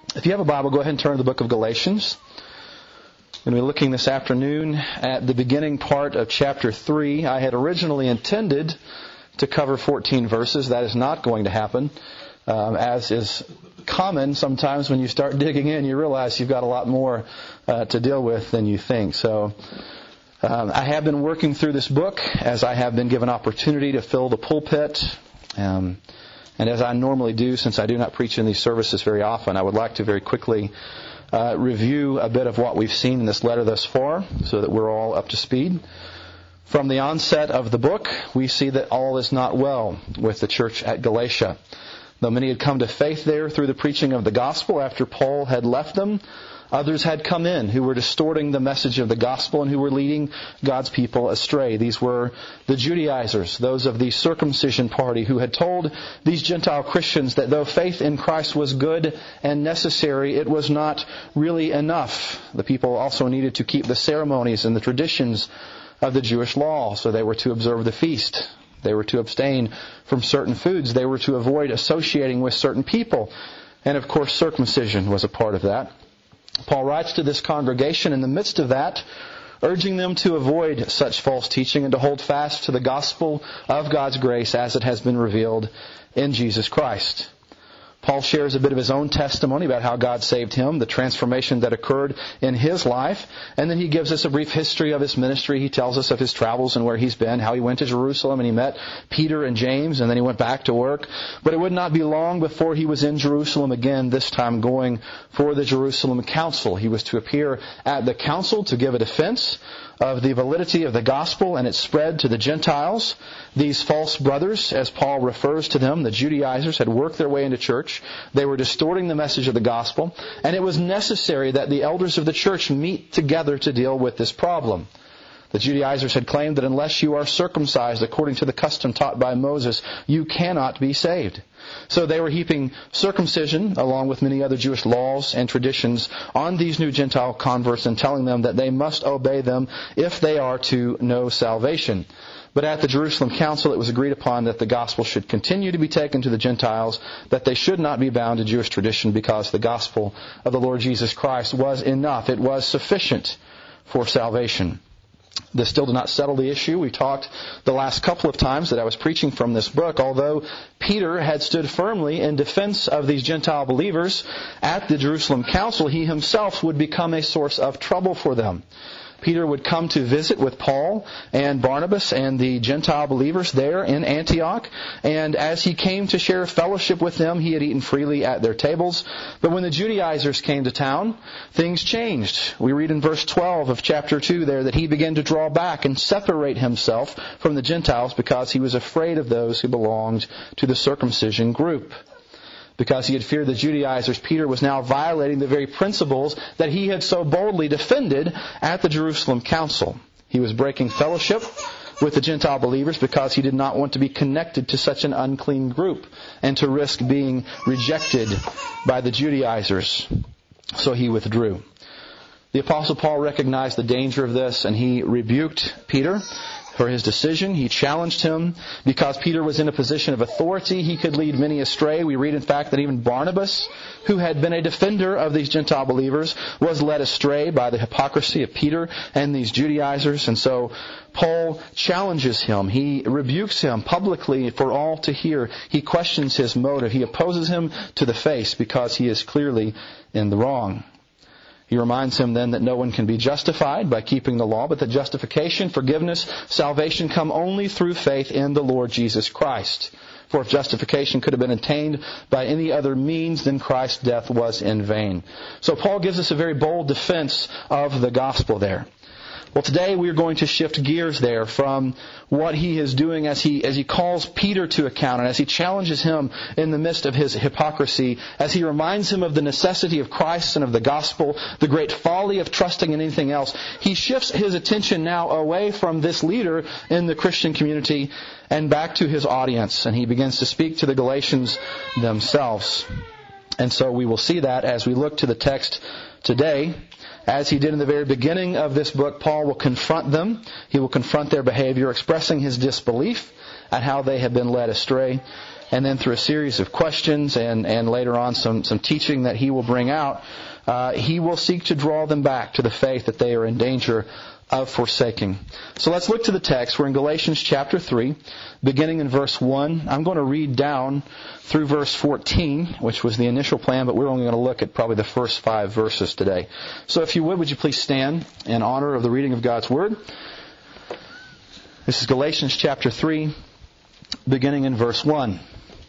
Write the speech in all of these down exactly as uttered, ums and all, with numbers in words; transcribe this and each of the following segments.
If you have a Bible, go ahead and turn to the book of Galatians. We're going to be looking this afternoon at the beginning part of chapter three. I had originally intended to cover fourteen verses. That is not going to happen. Um, as is common sometimes when you start digging in, you realize you've got a lot more uh, to deal with than you think. So um, I have been working through this book as I have been given opportunity to fill the pulpit. Um, and as I normally do, since I do not preach in these services very often, I would like to very quickly uh, review a bit of what we've seen in this letter thus far so that we're all up to speed. From the onset of the book, we see that all is not well with the church at Galatia. Though many had come to faith there through the preaching of the gospel after Paul had left them, others had come in who were distorting the message of the gospel and who were leading God's people astray. These were the Judaizers, those of the circumcision party, who had told these Gentile Christians that though faith in Christ was good and necessary, it was not really enough. The people also needed to keep the ceremonies and the traditions of the Jewish law, so they were to observe the feast. They were to abstain from certain foods. They were to avoid associating with certain people. And of course, circumcision was a part of that. Paul writes to this congregation in the midst of that, urging them to avoid such false teaching and to hold fast to the gospel of God's grace as it has been revealed in Jesus Christ. Paul shares a bit of his own testimony about how God saved him, the transformation that occurred in his life, and then he gives us a brief history of his ministry. He tells us of his travels and where he's been, how he went to Jerusalem and he met Peter and James, and then he went back to work. But it would not be long before he was in Jerusalem again, this time going for the Jerusalem Council. He was to appear at the council to give a defense of the validity of the gospel and its spread to the Gentiles. These false brothers, as Paul refers to them, the Judaizers, had worked their way into church. They were distorting the message of the gospel, and it was necessary that the elders of the church meet together to deal with this problem. The Judaizers had claimed that unless you are circumcised according to the custom taught by Moses, you cannot be saved. So they were heaping circumcision, along with many other Jewish laws and traditions, on these new Gentile converts and telling them that they must obey them if they are to know salvation. But at the Jerusalem Council, it was agreed upon that the gospel should continue to be taken to the Gentiles, that they should not be bound to Jewish tradition because the gospel of the Lord Jesus Christ was enough. It was sufficient for salvation. This still did not settle the issue. We talked the last couple of times that I was preaching from this book. Although Peter had stood firmly in defense of these Gentile believers at the Jerusalem Council, he himself would become a source of trouble for them. Peter would come to visit with Paul and Barnabas and the Gentile believers there in Antioch. And as he came to share fellowship with them, he had eaten freely at their tables. But when the Judaizers came to town, things changed. We read in verse twelve of chapter two there that he began to draw back and separate himself from the Gentiles because he was afraid of those who belonged to the circumcision group. Because he had feared the Judaizers, Peter was now violating the very principles that he had so boldly defended at the Jerusalem Council. He was breaking fellowship with the Gentile believers because he did not want to be connected to such an unclean group and to risk being rejected by the Judaizers. So he withdrew. The Apostle Paul recognized the danger of this, and he rebuked Peter for his decision. He challenged him because Peter was in a position of authority. He could lead many astray. We read, in fact, that even Barnabas, who had been a defender of these Gentile believers, was led astray by the hypocrisy of Peter and these Judaizers. And so Paul challenges him. He rebukes him publicly for all to hear. He questions his motive. He opposes him to the face because he is clearly in the wrong. He reminds him then that no one can be justified by keeping the law, but that justification, forgiveness, salvation come only through faith in the Lord Jesus Christ. For if justification could have been attained by any other means, then Christ's death was in vain. So Paul gives us a very bold defense of the gospel there. Well, today we are going to shift gears there from what he is doing as he as he calls Peter to account and as he challenges him in the midst of his hypocrisy, as he reminds him of the necessity of Christ and of the gospel, the great folly of trusting in anything else. He shifts his attention now away from this leader in the Christian community and back to his audience, and he begins to speak to the Galatians themselves. And so we will see that as we look to the text today. As he did in the very beginning of this book, Paul will confront them. He will confront their behavior, expressing his disbelief at how they have been led astray. and then through a series of questions and, and later on some, some teaching that he will bring out, uh, he will seek to draw them back to the faith that they are in danger of forsaking. So let's look to the text. We're in Galatians chapter three, beginning in verse one. I'm going to read down through verse fourteen, which was the initial plan, but we're only going to look at probably the first five verses today. So if you would, would you please stand in honor of the reading of God's Word? This is Galatians chapter three, beginning in verse one.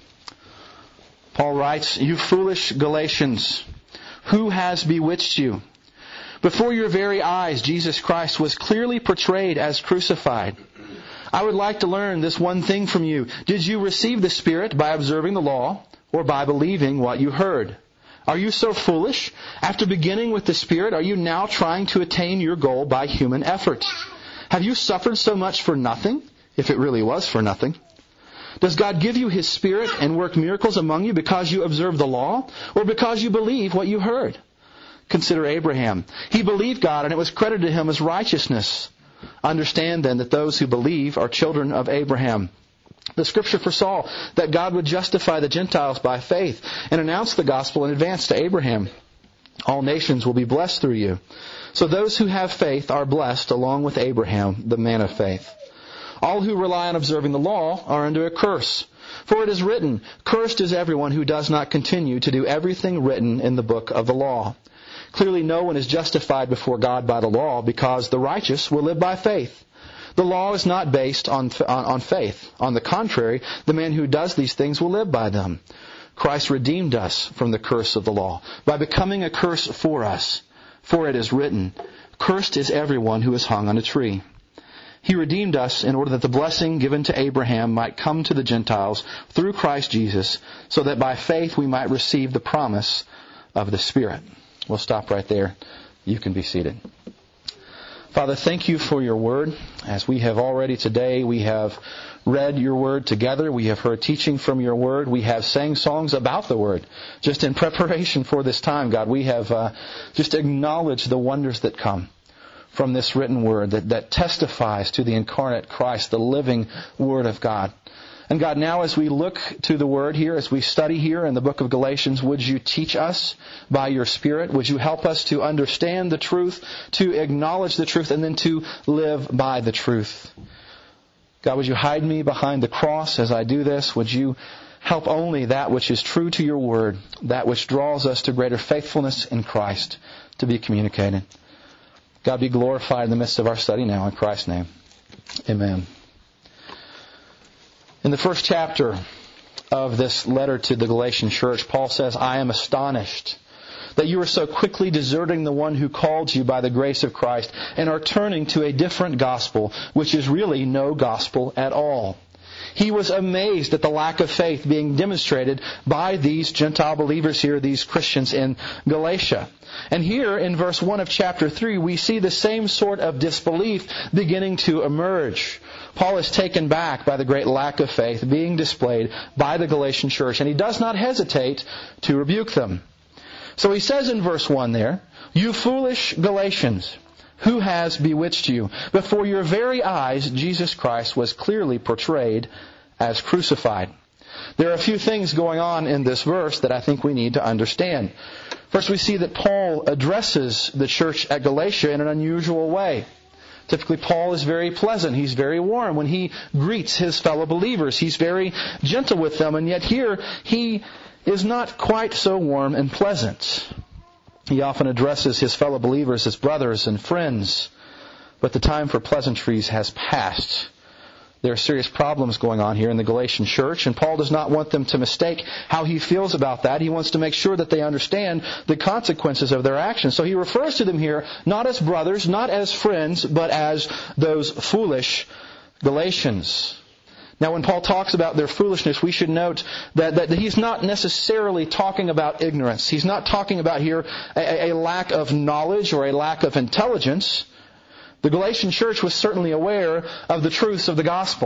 Paul writes, "You foolish Galatians, who has bewitched you? Before your very eyes, Jesus Christ was clearly portrayed as crucified. I would like to learn this one thing from you. Did you receive the Spirit by observing the law or by believing what you heard? Are you so foolish? After beginning with the Spirit, are you now trying to attain your goal by human effort? Have you suffered so much for nothing, if it really was for nothing? Does God give you His Spirit and work miracles among you because you observe the law or because you believe what you heard? Consider Abraham. He believed God, and it was credited to him as righteousness. Understand then that those who believe are children of Abraham. The Scripture foresaw that God would justify the Gentiles by faith and announce the gospel in advance to Abraham. All nations will be blessed through you. So those who have faith are blessed along with Abraham, the man of faith. All who rely on observing the law are under a curse. For it is written, 'Cursed is everyone who does not continue to do everything written in the book of the law.' Clearly no one is justified before God by the law, because the righteous will live by faith. The law is not based on, on, on faith. On the contrary, the man who does these things will live by them. Christ redeemed us from the curse of the law by becoming a curse for us. For it is written, 'Cursed is everyone who is hung on a tree.' He redeemed us in order that the blessing given to Abraham might come to the Gentiles through Christ Jesus, so that by faith we might receive the promise of the Spirit." We'll stop right there. You can be seated. Father, thank you for your word. As we have already today, we have read your word together. We have heard teaching from your word. We have sang songs about the word. Just in preparation for this time, God, we have uh, just acknowledged the wonders that come from this written word that, that testifies to the incarnate Christ, the living Word of God. And God, now as we look to the Word here, as we study here in the book of Galatians, would you teach us by your Spirit? Would you help us to understand the truth, to acknowledge the truth, and then to live by the truth? God, would you hide me behind the cross as I do this? Would you help only that which is true to your Word, that which draws us to greater faithfulness in Christ, to be communicated? God, be glorified in the midst of our study now, in Christ's name. Amen. In the first chapter of this letter to the Galatian church, Paul says, "I am astonished that you are so quickly deserting the one who called you by the grace of Christ and are turning to a different gospel, which is really no gospel at all." He was amazed at the lack of faith being demonstrated by these Gentile believers here, these Christians in Galatia. And here in verse one of chapter three, we see the same sort of disbelief beginning to emerge. Paul is taken back by the great lack of faith being displayed by the Galatian church, and he does not hesitate to rebuke them. So he says in verse one there, "You foolish Galatians, who has bewitched you? Before your very eyes, Jesus Christ was clearly portrayed as crucified." There are a few things going on in this verse that I think we need to understand. First, we see that Paul addresses the church at Galatia in an unusual way. Typically, Paul is very pleasant. He's very warm when he greets his fellow believers. He's very gentle with them, and yet here he is not quite so warm and pleasant. He often addresses his fellow believers as brothers and friends, but the time for pleasantries has passed. There are serious problems going on here in the Galatian church, and Paul does not want them to mistake how he feels about that. He wants to make sure that they understand the consequences of their actions. So he refers to them here not as brothers, not as friends, but as those foolish Galatians. Now, when Paul talks about their foolishness, we should note that, that he's not necessarily talking about ignorance. He's not talking about here a, a lack of knowledge or a lack of intelligence. The Galatian church was certainly aware of the truths of the gospel.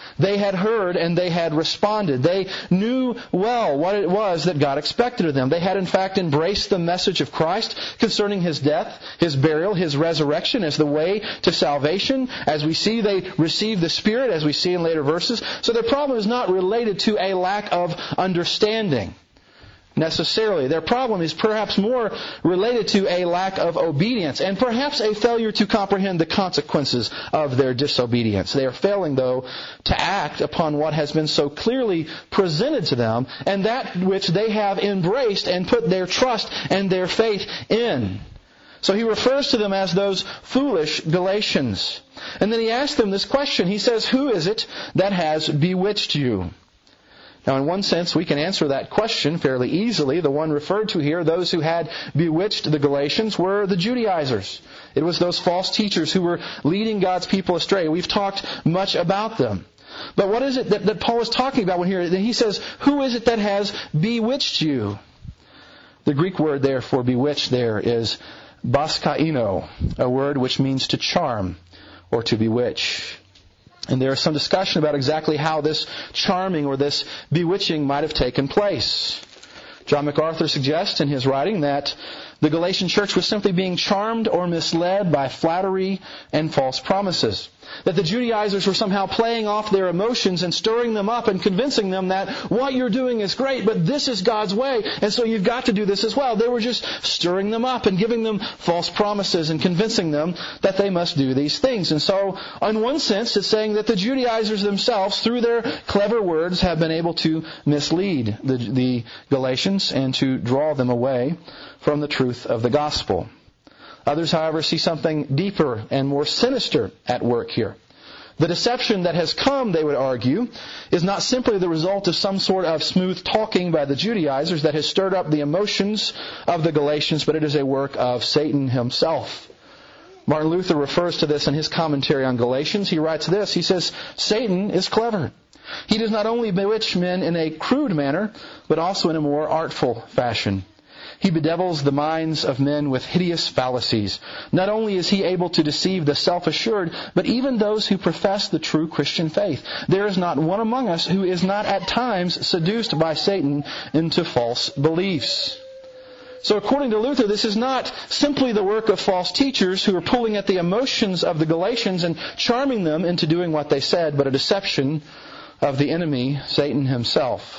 They had heard and they had responded. They knew well what it was that God expected of them. They had in fact embraced the message of Christ concerning His death, His burial, His resurrection as the way to salvation. As we see, they received the Spirit, as we see in later verses. So their problem is not related to a lack of understanding necessarily. Their problem is perhaps more related to a lack of obedience and perhaps a failure to comprehend the consequences of their disobedience. They are failing, though, to act upon what has been so clearly presented to them and that which they have embraced and put their trust and their faith in. So he refers to them as those foolish Galatians. And then he asks them this question. He says, "Who is it that has bewitched you?" Now, in one sense, we can answer that question fairly easily. The one referred to here, those who had bewitched the Galatians, were the Judaizers. It was those false teachers who were leading God's people astray. We've talked much about them. But what is it that, that Paul is talking about when here? He says, "Who is it that has bewitched you?" The Greek word there for bewitched there is baskaino, a word which means to charm or to bewitch. And there is some discussion about exactly how this charming or this bewitching might have taken place. John MacArthur suggests in his writing that the Galatian church was simply being charmed or misled by flattery and false promises. That the Judaizers were somehow playing off their emotions and stirring them up and convincing them that what you're doing is great, but this is God's way, and so you've got to do this as well. They were just stirring them up and giving them false promises and convincing them that they must do these things. And so, in one sense, it's saying that the Judaizers themselves, through their clever words, have been able to mislead the, the Galatians and to draw them away from the truth of the gospel. Others, however, see something deeper and more sinister at work here. The deception that has come, they would argue, is not simply the result of some sort of smooth talking by the Judaizers that has stirred up the emotions of the Galatians, but it is a work of Satan himself. Martin Luther refers to this in his commentary on Galatians. He writes this, he says, "Satan is clever. He does not only bewitch men in a crude manner, but also in a more artful fashion. He bedevils the minds of men with hideous fallacies. Not only is he able to deceive the self-assured, but even those who profess the true Christian faith. There is not one among us who is not at times seduced by Satan into false beliefs." So according to Luther, this is not simply the work of false teachers who are pulling at the emotions of the Galatians and charming them into doing what they said, but a deception of the enemy, Satan himself.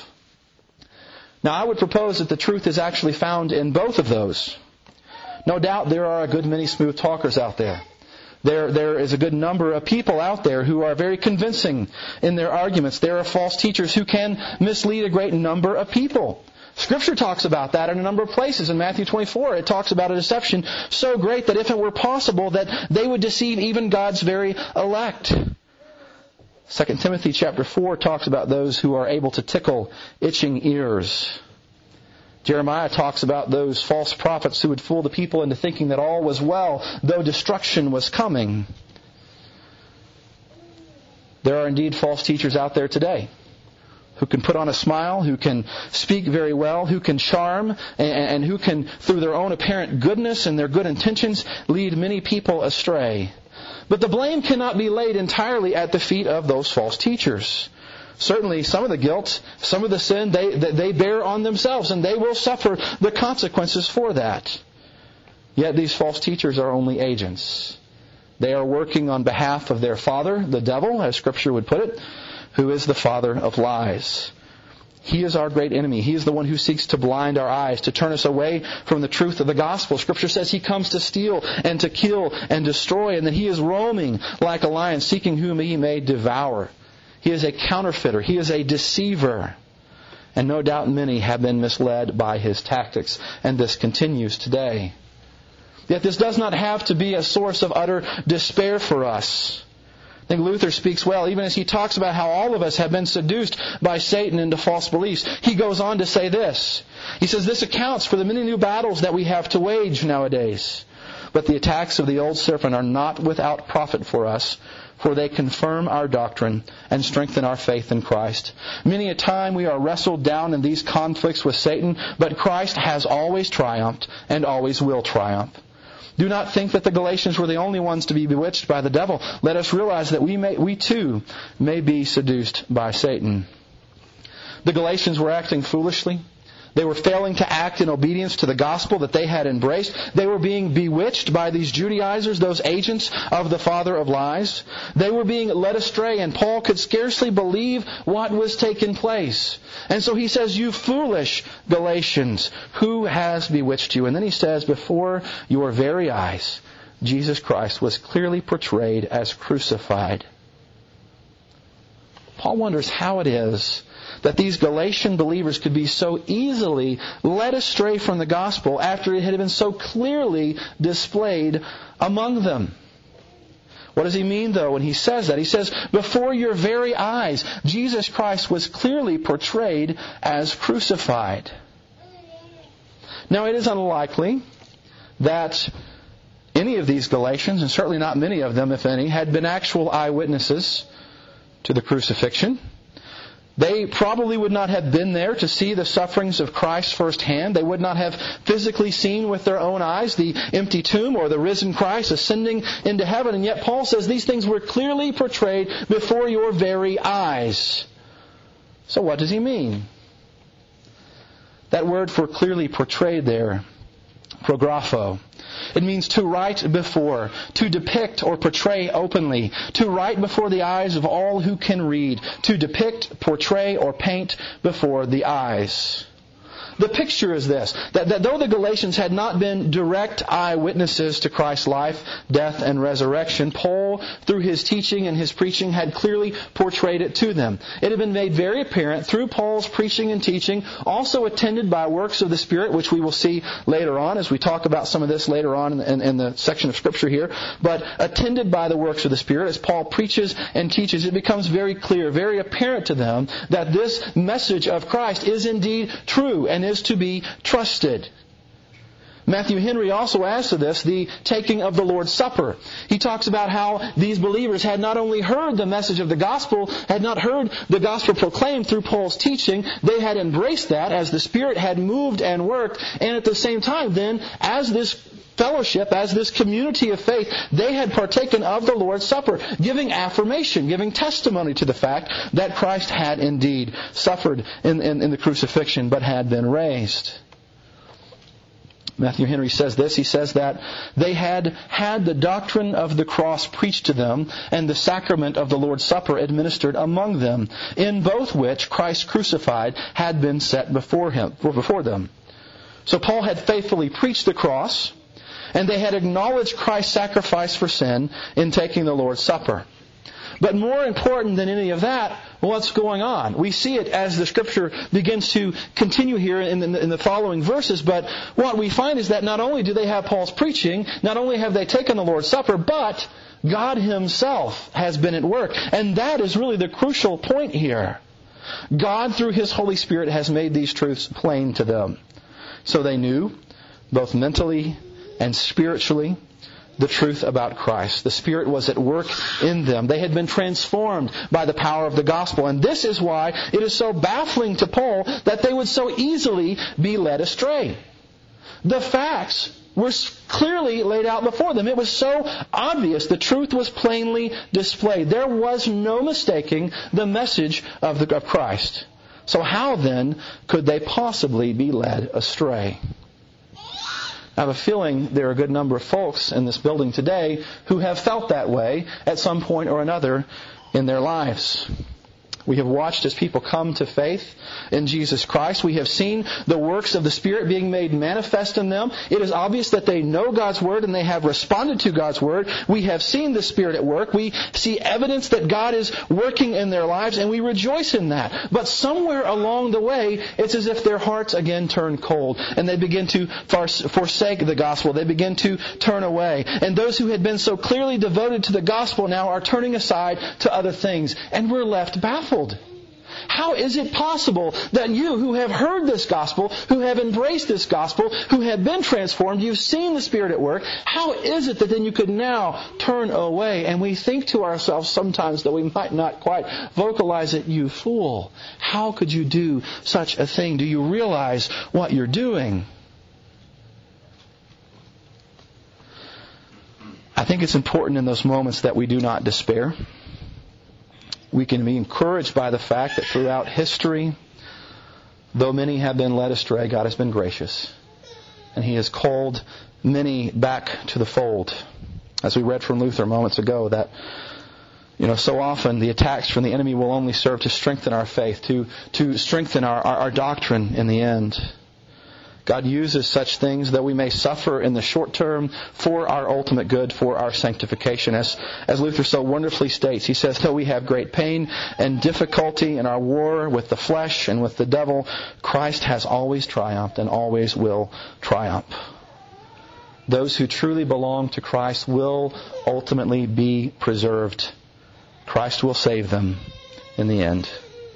Now, I would propose that the truth is actually found in both of those. No doubt there are a good many smooth talkers out there. There, there is a good number of people out there who are very convincing in their arguments. There are false teachers who can mislead a great number of people. Scripture talks about that in a number of places. In Matthew twenty-four, it talks about a deception so great that if it were possible that they would deceive even God's very elect. Second Timothy chapter four talks about those who are able to tickle itching ears. Jeremiah talks about those false prophets who would fool the people into thinking that all was well, though destruction was coming. There are indeed false teachers out there today who can put on a smile, who can speak very well, who can charm, and who can, through their own apparent goodness and their good intentions, lead many people astray. But the blame cannot be laid entirely at the feet of those false teachers. Certainly, some of the guilt, some of the sin, they, they bear on themselves, and they will suffer the consequences for that. Yet these false teachers are only agents. They are working on behalf of their father, the devil, as Scripture would put it, who is the father of lies. He is our great enemy. He is the one who seeks to blind our eyes, to turn us away from the truth of the gospel. Scripture says he comes to steal and to kill and destroy, and that he is roaming like a lion, seeking whom he may devour. He is a counterfeiter. He is a deceiver. And no doubt many have been misled by his tactics, and this continues today. Yet this does not have to be a source of utter despair for us. I think Luther speaks well, even as he talks about how all of us have been seduced by Satan into false beliefs. He goes on to say this. He says, "This accounts for the many new battles that we have to wage nowadays. But the attacks of the old serpent are not without profit for us, for they confirm our doctrine and strengthen our faith in Christ. Many a time we are wrestled down in these conflicts with Satan, but Christ has always triumphed and always will triumph. Do not think that the Galatians were the only ones to be bewitched by the devil. Let us realize that we may, we too may be seduced by Satan. The Galatians were acting foolishly. They were failing to act in obedience to the gospel that they had embraced. They were being bewitched by these Judaizers, those agents of the father of lies. They were being led astray, and Paul could scarcely believe what was taking place. And so he says, "You foolish Galatians, who has bewitched you?" And then he says, "Before your very eyes, Jesus Christ was clearly portrayed as crucified." Paul wonders how it is that these Galatian believers could be so easily led astray from the gospel after it had been so clearly displayed among them. What does he mean, though, when he says that? He says, before your very eyes, Jesus Christ was clearly portrayed as crucified. Now, it is unlikely that any of these Galatians, and certainly not many of them, if any, had been actual eyewitnesses to the crucifixion. They probably would not have been there to see the sufferings of Christ firsthand. They would not have physically seen with their own eyes the empty tomb or the risen Christ ascending into heaven. And yet Paul says these things were clearly portrayed before your very eyes. So what does he mean? That word for clearly portrayed there, prographo. It means to write before, to depict or portray openly, to write before the eyes of all who can read, to depict, portray, or paint before the eyes. The picture is this, that, that though the Galatians had not been direct eyewitnesses to Christ's life, death, and resurrection, Paul, through his teaching and his preaching, had clearly portrayed it to them. It had been made very apparent through Paul's preaching and teaching, also attended by works of the Spirit, which we will see later on as we talk about some of this later on in, in, in the section of Scripture here, but attended by the works of the Spirit, as Paul preaches and teaches, it becomes very clear, very apparent to them that this message of Christ is indeed true and is to be trusted. Matthew Henry also adds to this the taking of the Lord's Supper. He talks about how these believers had not only heard the message of the gospel, had not heard the gospel proclaimed through Paul's teaching, they had embraced that as the Spirit had moved and worked, and at the same time then, as this fellowship, as this community of faith, they had partaken of the Lord's Supper, giving affirmation, giving testimony to the fact that Christ had indeed suffered in, in, in the crucifixion, but had been raised. Matthew Henry says this, he says that they had had the doctrine of the cross preached to them and the sacrament of the Lord's Supper administered among them, in both which Christ crucified had been set before him, before them. So Paul had faithfully preached the cross, and they had acknowledged Christ's sacrifice for sin in taking the Lord's Supper. But more important than any of that, what's going on? We see it as the Scripture begins to continue here in the, in the following verses, but what we find is that not only do they have Paul's preaching, not only have they taken the Lord's Supper, but God Himself has been at work. And that is really the crucial point here. God, through His Holy Spirit, has made these truths plain to them. So they knew, both mentally and spiritually, the truth about Christ. The Spirit was at work in them. They had been transformed by the power of the gospel. And this is why it is so baffling to Paul that they would so easily be led astray. The facts were clearly laid out before them. It was so obvious. The truth was plainly displayed. There was no mistaking the message of, the, of Christ. So how then could they possibly be led astray? I have a feeling there are a good number of folks in this building today who have felt that way at some point or another in their lives. We have watched as people come to faith in Jesus Christ. We have seen the works of the Spirit being made manifest in them. It is obvious that they know God's Word and they have responded to God's Word. We have seen the Spirit at work. We see evidence that God is working in their lives, and we rejoice in that. But somewhere along the way, it's as if their hearts again turn cold, and they begin to forsake the gospel. They begin to turn away. And those who had been so clearly devoted to the gospel now are turning aside to other things, and we're left baffled. How is it possible that you who have heard this gospel, who have embraced this gospel, who have been transformed, you've seen the Spirit at work, how is it that then you could now turn away? And we think to ourselves sometimes that we might not quite vocalize it, you fool. How could you do such a thing? Do you realize what you're doing? think it's important in those moments that we do not despair. We can be encouraged by the fact that throughout history, though many have been led astray, God has been gracious. And He has called many back to the fold. As we read from Luther moments ago, that You know, so often the attacks from the enemy will only serve to strengthen our faith, to, to strengthen our, our, our doctrine in the end. God uses such things that we may suffer in the short term for our ultimate good, for our sanctification. As, as Luther so wonderfully states, he says, though we have great pain and difficulty in our war with the flesh and with the devil, Christ has always triumphed and always will triumph. Those who truly belong to Christ will ultimately be preserved. Christ will save them in the end.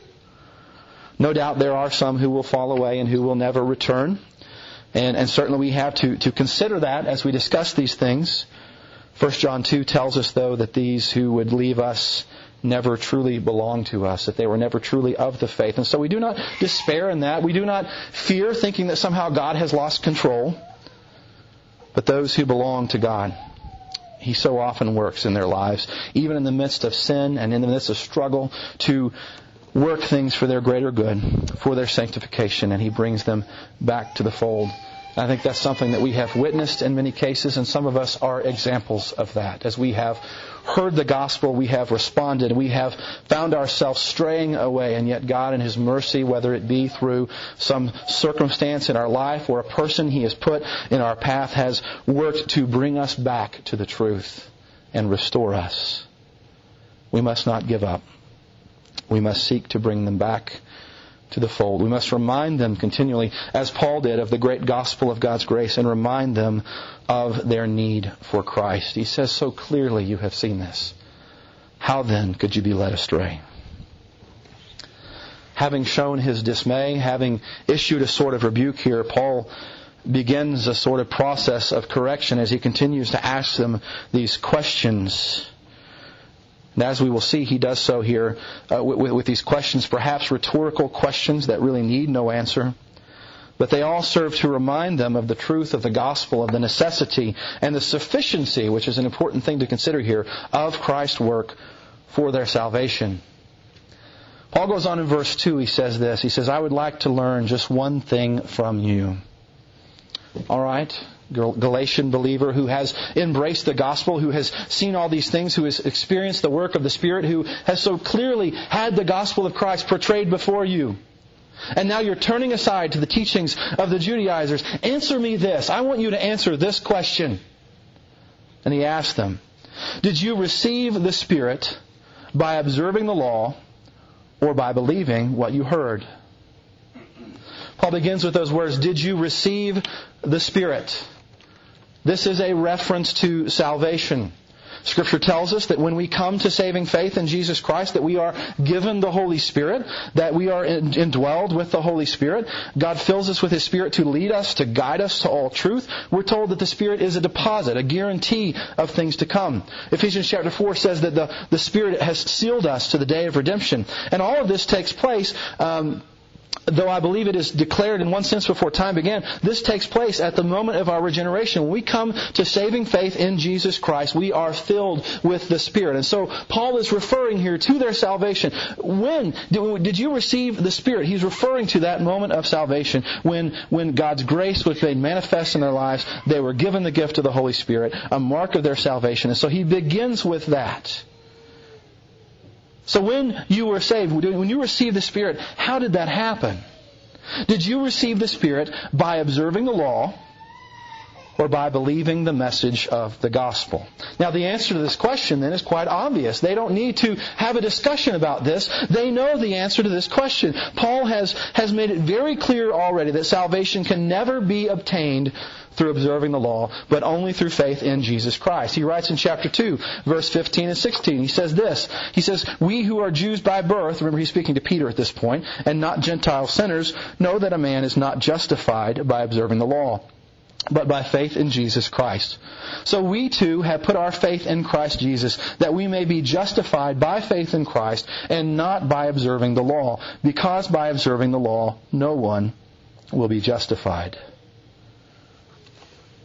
No doubt there are some who will fall away and who will never return. And, and certainly we have to, to consider that as we discuss these things. First John two tells us, though, that these who would leave us never truly belong to us, that they were never truly of the faith. And so we do not despair in that. We do not fear thinking that somehow God has lost control. But those who belong to God, He so often works in their lives, even in the midst of sin and in the midst of struggle, to work things for their greater good, for their sanctification, and He brings them back to the fold. I think that's something that we have witnessed in many cases, and some of us are examples of that. As we have heard the gospel, we have responded, we have found ourselves straying away, and yet God in His mercy, whether it be through some circumstance in our life or a person He has put in our path, has worked to bring us back to the truth and restore us. We must not give up. We must seek to bring them back to the fold. We must remind them continually, as Paul did, of the great gospel of God's grace and remind them of their need for Christ. He says so clearly, you have seen this. How then could you be led astray? Having shown his dismay, having issued a sort of rebuke here, Paul begins a sort of process of correction as he continues to ask them these questions. And as we will see, he does so here uh, with, with these questions, perhaps rhetorical questions that really need no answer. But they all serve to remind them of the truth of the gospel, of the necessity and the sufficiency, which is an important thing to consider here, of Christ's work for their salvation. Paul goes on in verse two, he says this. He says, I would like to learn just one thing from you. All right? Galatian believer who has embraced the gospel, who has seen all these things, who has experienced the work of the Spirit, who has so clearly had the gospel of Christ portrayed before you. And now you're turning aside to the teachings of the Judaizers. Answer me this. I want you to answer this question. And he asked them, did you receive the Spirit by observing the law or by believing what you heard? Paul begins with those words, did you receive the Spirit? This is a reference to salvation. Scripture tells us that when we come to saving faith in Jesus Christ, that we are given the Holy Spirit, that we are indwelled with the Holy Spirit. God fills us with His Spirit to lead us, to guide us to all truth. We're told that the Spirit is a deposit, a guarantee of things to come. Ephesians chapter four says that the, the Spirit has sealed us to the day of redemption. And all of this takes place um though I believe it is declared in one sense before time began, this takes place at the moment of our regeneration. When we come to saving faith in Jesus Christ, we are filled with the Spirit. And so Paul is referring here to their salvation. When did you receive the Spirit? He's referring to that moment of salvation when, when God's grace was made manifest in their lives. They were given the gift of the Holy Spirit, a mark of their salvation. And so he begins with that. So when you were saved, when you received the Spirit, how did that happen? Did you receive the Spirit by observing the law or by believing the message of the gospel? Now the answer to this question then is quite obvious. They don't need to have a discussion about this. They know the answer to this question. Paul has, has made it very clear already that salvation can never be obtained through observing the law, but only through faith in Jesus Christ. He writes in chapter two, verse fifteen and sixteen, he says this. He says, we who are Jews by birth, remember he's speaking to Peter at this point, and not Gentile sinners, know that a man is not justified by observing the law, but by faith in Jesus Christ. So we too have put our faith in Christ Jesus, that we may be justified by faith in Christ, and not by observing the law, because by observing the law, no one will be justified.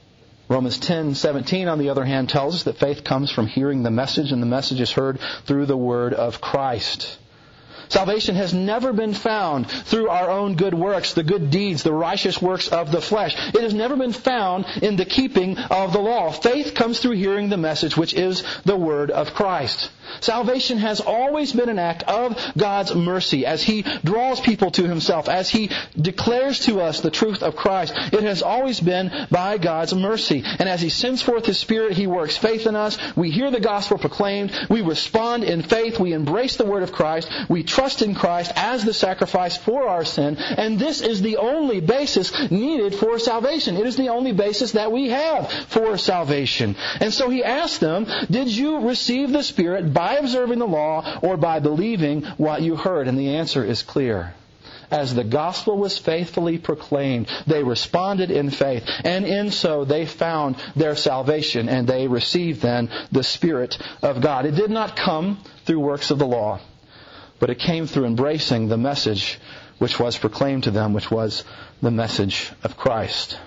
Romans ten seventeen, on the other hand, tells us that faith comes from hearing the message, and the message is heard through the word of Christ. Salvation has never been found through our own good works, the good deeds, the righteous works of the flesh. It has never been found in the keeping of the law. Faith comes through hearing the message, which is the word of Christ. Salvation has always been an act of God's mercy as He draws people to Himself, as He declares to us the truth of Christ. It has always been by God's mercy. And as He sends forth His Spirit, He works faith in us. We hear the gospel proclaimed. We respond in faith. We embrace the word of Christ. We trust in Christ as the sacrifice for our sin. And this is the only basis needed for salvation. It is the only basis that we have for salvation. And so He asked them, did you receive the Spirit by observing the law or by believing what you heard? And the answer is clear. As the gospel was faithfully proclaimed, they responded in faith, and in so they found their salvation, and they received then the Spirit of God. It did not come through works of the law, but it came through embracing the message which was proclaimed to them, which was the message of Christ.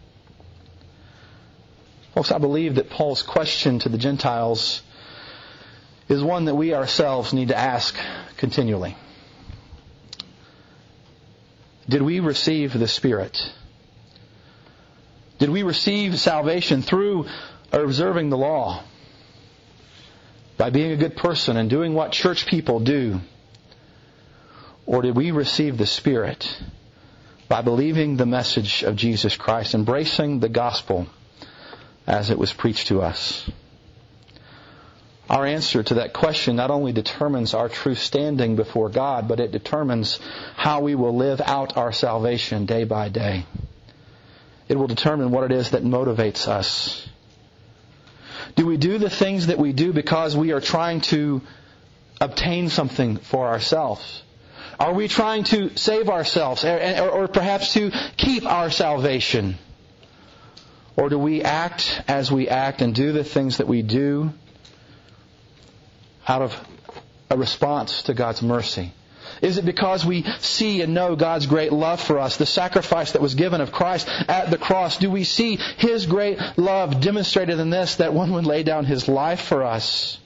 Folks, I believe that Paul's question to the Gentiles is one that we ourselves need to ask continually. Did we receive the Spirit? Did we receive salvation through observing the law? By being a good person and doing what church people do? Or did we receive the Spirit by believing the message of Jesus Christ, embracing the gospel as it was preached to us? Our answer to that question not only determines our true standing before God, but it determines how we will live out our salvation day by day. It will determine what it is that motivates us. Do we do the things that we do because we are trying to obtain something for ourselves? Are we trying to save ourselves, or, or perhaps to keep our salvation? Or do we act as we act and do the things that we do out of a response to God's mercy? Is it because we see and know God's great love for us, the sacrifice that was given of Christ at the cross? Do we see His great love demonstrated in this, that one would lay down His life for us?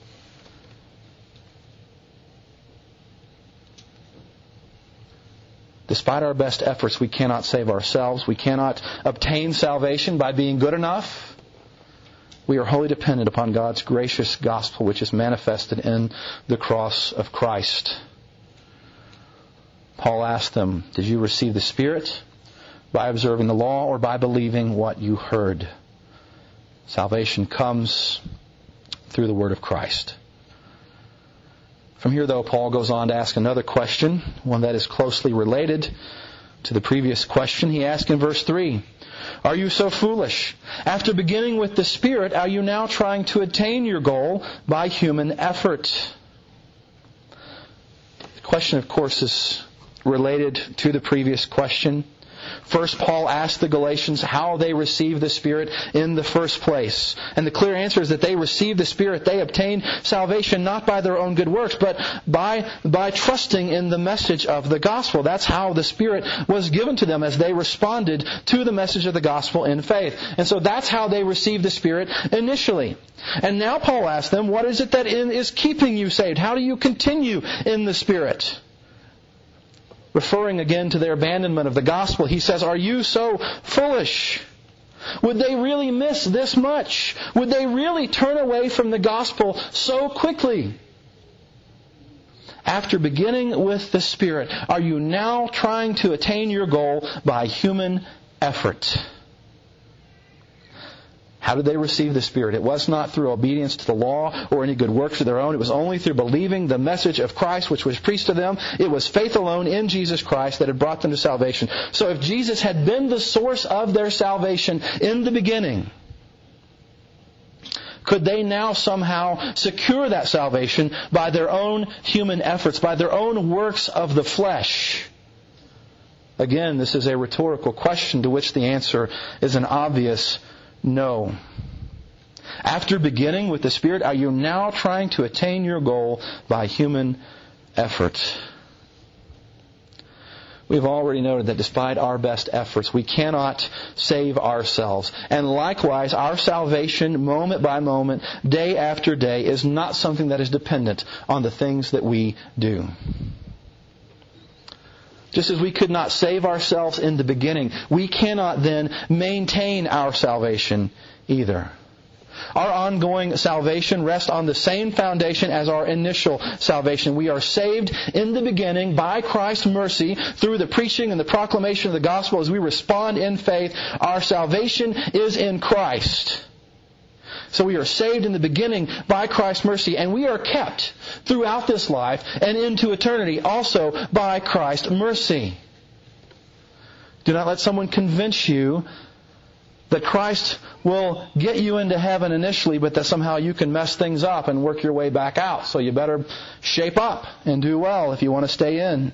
Despite our best efforts, we cannot save ourselves. We cannot obtain salvation by being good enough. We are wholly dependent upon God's gracious gospel, which is manifested in the cross of Christ. Paul asked them, did you receive the Spirit by observing the law or by believing what you heard? Salvation comes through the word of Christ. From here, though, Paul goes on to ask another question, one that is closely related to the previous question. He asks in verse three, are you so foolish? After beginning with the Spirit, are you now trying to attain your goal by human effort? The question, of course, is related to the previous question. First, Paul asked the Galatians how they received the Spirit in the first place. And the clear answer is that they received the Spirit. They obtained salvation not by their own good works, but by, by trusting in the message of the gospel. That's how the Spirit was given to them as they responded to the message of the gospel in faith. And so that's how they received the Spirit initially. And now Paul asks them, what is it that is keeping you saved? How do you continue in the Spirit? Referring again to their abandonment of the gospel, he says, are you so foolish? Would they really miss this much? Would they really turn away from the gospel so quickly? After beginning with the Spirit, are you now trying to attain your goal by human effort? How did they receive the Spirit? It was not through obedience to the law or any good works of their own. It was only through believing the message of Christ which was preached to them. It was faith alone in Jesus Christ that had brought them to salvation. So if Jesus had been the source of their salvation in the beginning, could they now somehow secure that salvation by their own human efforts, by their own works of the flesh? Again, this is a rhetorical question to which the answer is an obvious no. After beginning with the Spirit, are you now trying to attain your goal by human effort? We've already noted that despite our best efforts, we cannot save ourselves. And likewise, our salvation, moment by moment, day after day, is not something that is dependent on the things that we do. Just as we could not save ourselves in the beginning, we cannot then maintain our salvation either. Our ongoing salvation rests on the same foundation as our initial salvation. We are saved in the beginning by Christ's mercy through the preaching and the proclamation of the gospel. As we respond in faith, our salvation is in Christ. So we are saved in the beginning by Christ's mercy, and we are kept throughout this life and into eternity also by Christ's mercy. Do not let someone convince you that Christ will get you into heaven initially, but that somehow you can mess things up and work your way back out. So you better shape up and do well if you want to stay in.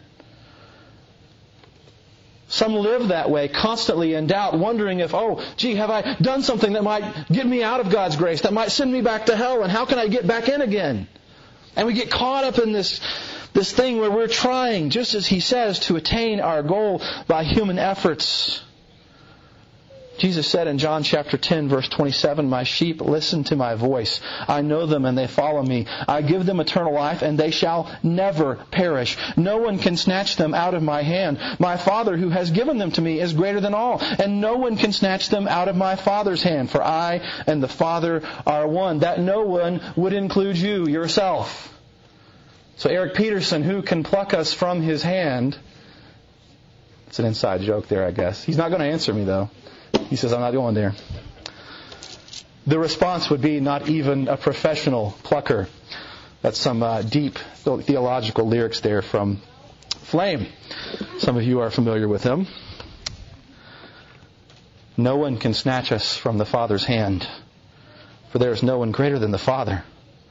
Some live that way, constantly in doubt, wondering if, oh, gee, have I done something that might get me out of God's grace, that might send me back to hell, and how can I get back in again? And we get caught up in this, this thing where we're trying, just as He says, to attain our goal by human efforts. Jesus said in John chapter ten, verse twenty-seven, "My sheep listen to my voice. I know them and they follow me. I give them eternal life and they shall never perish. No one can snatch them out of my hand. My Father who has given them to me is greater than all, and no one can snatch them out of my Father's hand. For I and the Father are one." That no one would include you, yourself. So Eric Peterson, who can pluck us from His hand? It's an inside joke there, I guess. He's not going to answer me, though. He says, I'm not going there. The response would be, not even a professional plucker. That's some uh, deep theological lyrics there from Flame. Some of you are familiar with him. No one can snatch us from the Father's hand, for there is no one greater than the Father.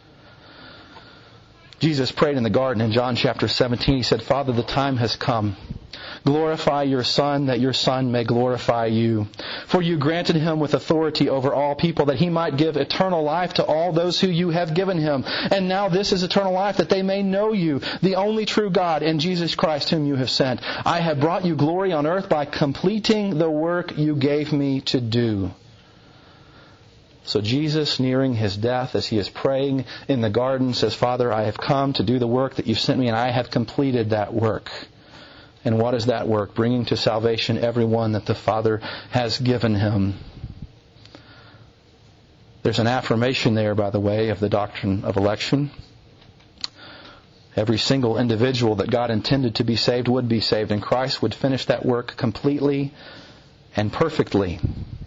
Jesus prayed in the garden in John chapter seventeen. He said, "Father, the time has come. Glorify your Son, that your Son may glorify you. For you granted Him with authority over all people, that He might give eternal life to all those who you have given Him. And now this is eternal life, that they may know you, the only true God, and Jesus Christ whom you have sent. I have brought you glory on earth by completing the work you gave me to do." So Jesus, nearing His death, as He is praying in the garden, says, "Father, I have come to do the work that you sent me, and I have completed that work." And what is that work? Bringing to salvation everyone that the Father has given Him. There's an affirmation there, by the way, of the doctrine of election. Every single individual that God intended to be saved would be saved, and Christ would finish that work completely and perfectly.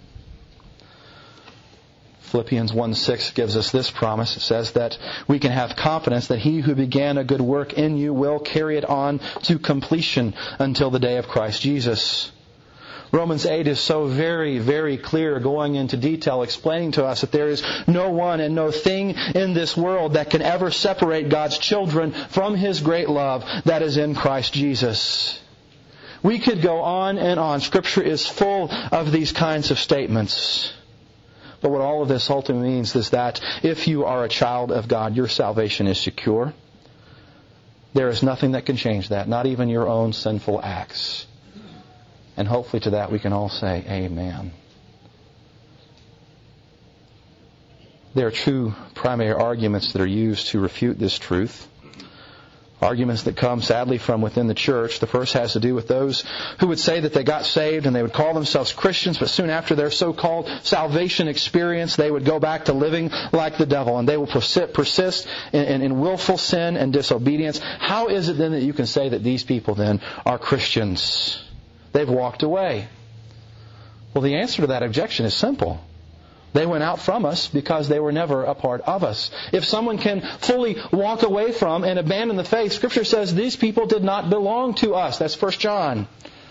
Philippians one six gives us this promise. It says that we can have confidence that He who began a good work in you will carry it on to completion until the day of Christ Jesus. Romans eight is so very, very clear, going into detail, explaining to us that there is no one and no thing in this world that can ever separate God's children from His great love that is in Christ Jesus. We could go on and on. Scripture is full of these kinds of statements. But what all of this ultimately means is that if you are a child of God, your salvation is secure. There is nothing that can change that, not even your own sinful acts. And hopefully to that we can all say, Amen. There are two primary arguments that are used to refute this truth. Arguments that come, sadly, from within the church. The first has to do with those who would say that they got saved and they would call themselves Christians, but soon after their so-called salvation experience, they would go back to living like the devil, and they will persist in, in, in willful sin and disobedience. How is it then that you can say that these people then are Christians? They've walked away. Well, the answer to that objection is simple. They went out from us because they were never a part of us. If someone can fully walk away from and abandon the faith, Scripture says these people did not belong to us. That's First John.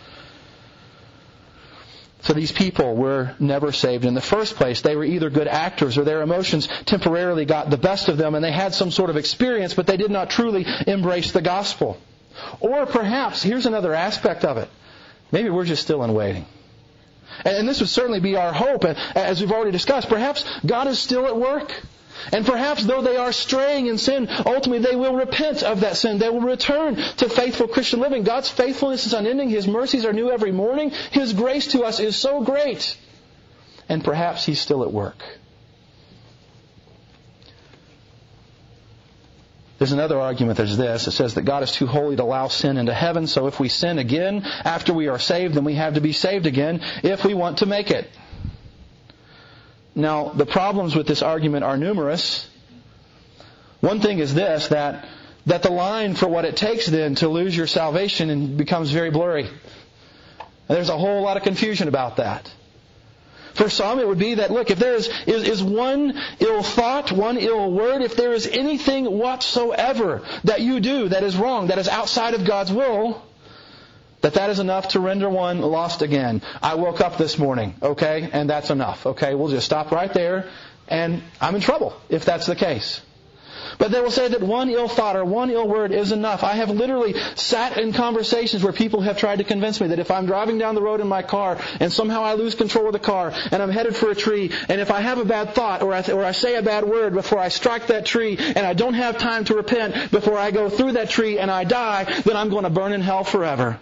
So these people were never saved in the first place. They were either good actors or their emotions temporarily got the best of them and they had some sort of experience, but they did not truly embrace the gospel. Or perhaps, here's another aspect of it. Maybe we're just still in waiting. And this would certainly be our hope, as we've already discussed. Perhaps God is still at work. And perhaps though they are straying in sin, ultimately they will repent of that sin. They will return to faithful Christian living. God's faithfulness is unending. His mercies are new every morning. His grace to us is so great. And perhaps He's still at work. There's another argument, there's this. It says that God is too holy to allow sin into heaven, so if we sin again after we are saved, then we have to be saved again if we want to make it. Now, the problems with this argument are numerous. One thing is this, that, that the line for what it takes then to lose your salvation becomes very blurry. There's a whole lot of confusion about that. For some, it would be that, look, if there is, is, is one ill thought, one ill word, if there is anything whatsoever that you do that is wrong, that is outside of God's will, that that is enough to render one lost again. I woke up this morning, okay, and that's enough, okay? We'll just stop right there, and I'm in trouble if that's the case. But they will say that one ill thought or one ill word is enough. I have literally sat in conversations where people have tried to convince me that if I'm driving down the road in my car and somehow I lose control of the car and I'm headed for a tree, and if I have a bad thought or I, or I say a bad word before I strike that tree and I don't have time to repent before I go through that tree and I die, then I'm going to burn in hell forever.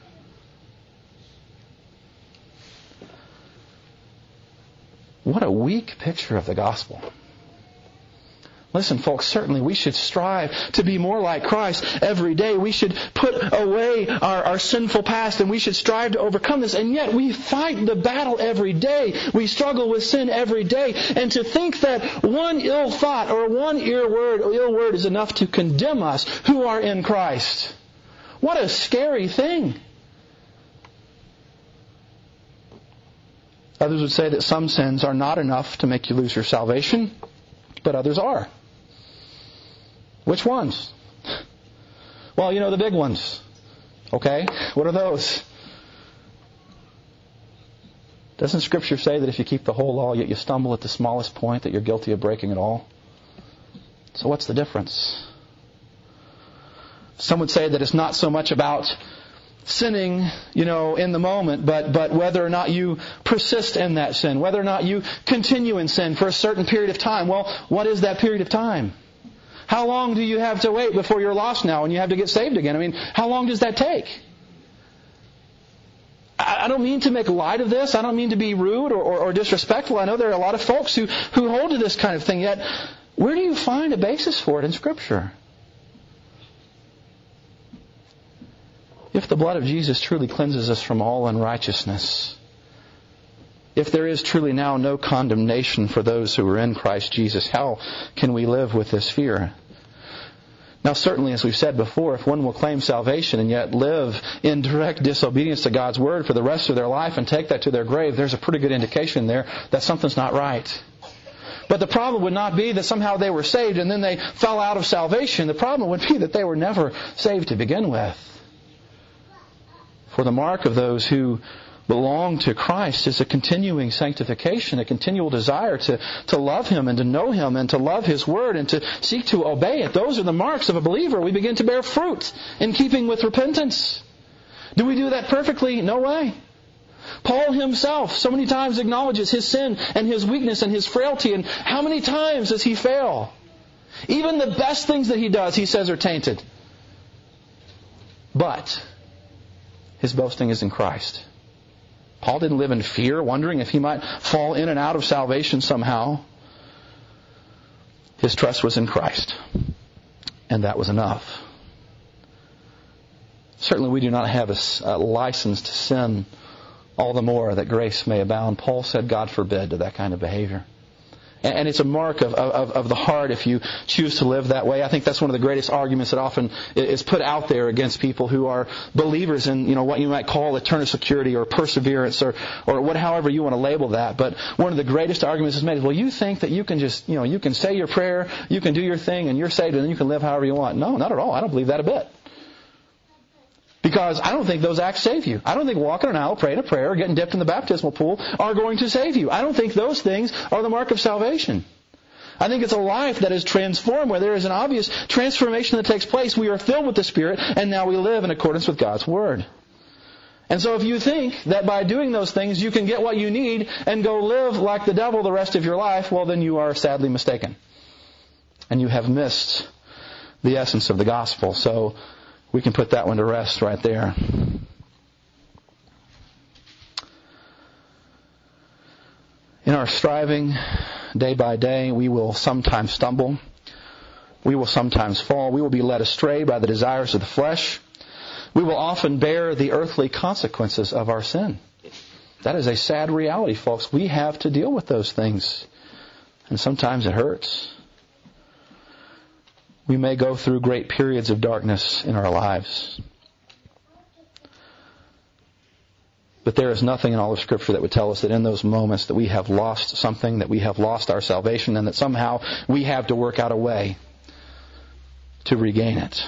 What a weak picture of the gospel. Listen, folks, certainly we should strive to be more like Christ every day. We should put away our, our sinful past and we should strive to overcome this. And yet we fight the battle every day. We struggle with sin every day. And to think that one ill thought or one ill word, ill word is enough to condemn us who are in Christ. What a scary thing. Others would say that some sins are not enough to make you lose your salvation, but others are. Which ones? Well, you know, the big ones. Okay? What are those? Doesn't Scripture say that if you keep the whole law, yet you stumble at the smallest point, that you're guilty of breaking it all? So what's the difference? Some would say that it's not so much about sinning, you know, in the moment, but, but whether or not you persist in that sin, whether or not you continue in sin for a certain period of time. Well, what is that period of time? How long do you have to wait before you're lost now and you have to get saved again? I mean, how long does that take? I don't mean to make light of this. I don't mean to be rude or, or, or disrespectful. I know there are a lot of folks who, who hold to this kind of thing. Yet, where do you find a basis for it in Scripture? If the blood of Jesus truly cleanses us from all unrighteousness, if there is truly now no condemnation for those who are in Christ Jesus, how can we live with this fear? Now certainly, as we've said before, if one will claim salvation and yet live in direct disobedience to God's Word for the rest of their life and take that to their grave, there's a pretty good indication there that something's not right. But the problem would not be that somehow they were saved and then they fell out of salvation. The problem would be that they were never saved to begin with. For the mark of those who belong to Christ is a continuing sanctification, a continual desire to, to love Him and to know Him and to love His Word and to seek to obey it. Those are the marks of a believer. We begin to bear fruit in keeping with repentance. Do we do that perfectly? No way. Paul himself so many times acknowledges his sin and his weakness and his frailty, and how many times does he fail? Even the best things that he does, he says, are tainted. But his boasting is in Christ. Paul didn't live in fear, wondering if he might fall in and out of salvation somehow. His trust was in Christ. And that was enough. Certainly we do not have a, a license to sin, all the more that grace may abound. Paul said, God forbid, to that kind of behavior. And it's a mark of, of, of the heart if you choose to live that way. I think that's one of the greatest arguments that often is put out there against people who are believers in, you know, what you might call eternal security or perseverance or, or what, however you want to label that. But one of the greatest arguments is made is, well, you think that you can just, you know, you can say your prayer, you can do your thing, and you're saved, and then you can live however you want. No, not at all. I don't believe that a bit. Because I don't think those acts save you. I don't think walking an aisle, praying a prayer, or getting dipped in the baptismal pool are going to save you. I don't think those things are the mark of salvation. I think it's a life that is transformed, where there is an obvious transformation that takes place. We are filled with the Spirit, and now we live in accordance with God's Word. And so if you think that by doing those things you can get what you need and go live like the devil the rest of your life, well then you are sadly mistaken. And you have missed the essence of the gospel. So we can put that one to rest right there. In our striving day by day, we will sometimes stumble. We will sometimes fall. We will be led astray by the desires of the flesh. We will often bear the earthly consequences of our sin. That is a sad reality, folks. We have to deal with those things. And sometimes it hurts. We may go through great periods of darkness in our lives. But there is nothing in all of Scripture that would tell us that in those moments that we have lost something, that we have lost our salvation, and that somehow we have to work out a way to regain it.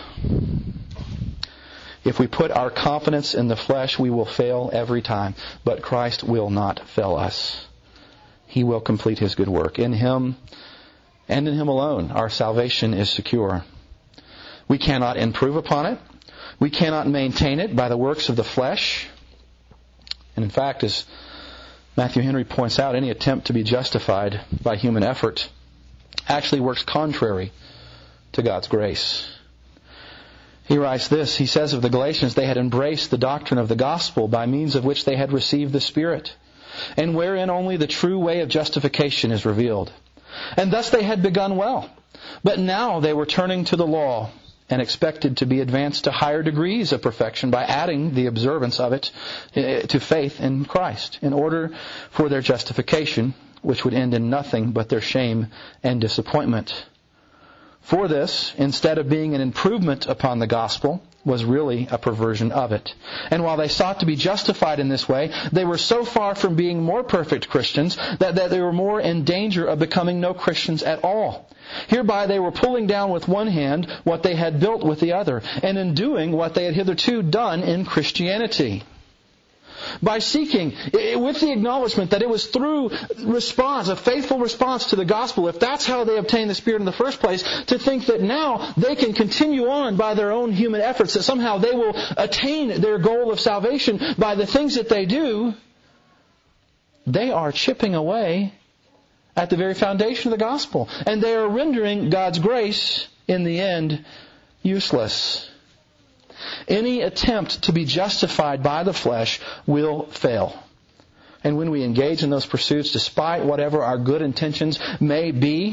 If we put our confidence in the flesh, we will fail every time. But Christ will not fail us. He will complete His good work. In Him and in Him alone, our salvation is secure. We cannot improve upon it. We cannot maintain it by the works of the flesh. And in fact, as Matthew Henry points out, any attempt to be justified by human effort actually works contrary to God's grace. He writes this, he says of the Galatians, they had embraced the doctrine of the gospel by means of which they had received the Spirit, and wherein only the true way of justification is revealed. And thus they had begun well, but now they were turning to the law and expected to be advanced to higher degrees of perfection by adding the observance of it to faith in Christ, in order for their justification, which would end in nothing but their shame and disappointment. For this, instead of being an improvement upon the gospel, was really a perversion of it. And while they sought to be justified in this way, they were so far from being more perfect Christians that, that they were more in danger of becoming no Christians at all. Hereby they were pulling down with one hand what they had built with the other, and in doing what they had hitherto done in Christianity. By seeking, with the acknowledgement that it was through response, a faithful response to the gospel, if that's how they obtained the Spirit in the first place, to think that now they can continue on by their own human efforts, that somehow they will attain their goal of salvation by the things that they do, they are chipping away at the very foundation of the gospel. And they are rendering God's grace, in the end, useless. Any attempt to be justified by the flesh will fail. And when we engage in those pursuits, despite whatever our good intentions may be,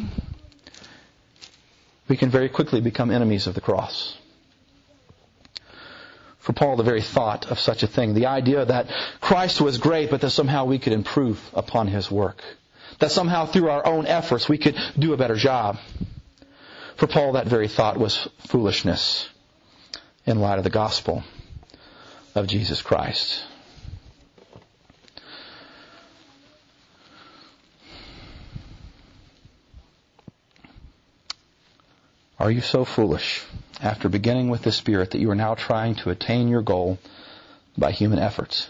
we can very quickly become enemies of the cross. For Paul, the very thought of such a thing, the idea that Christ was great, but that somehow we could improve upon His work, that somehow through our own efforts we could do a better job. For Paul, that very thought was foolishness in light of the gospel of Jesus Christ. Are you so foolish, after beginning with the Spirit, that you are now trying to attain your goal by human efforts?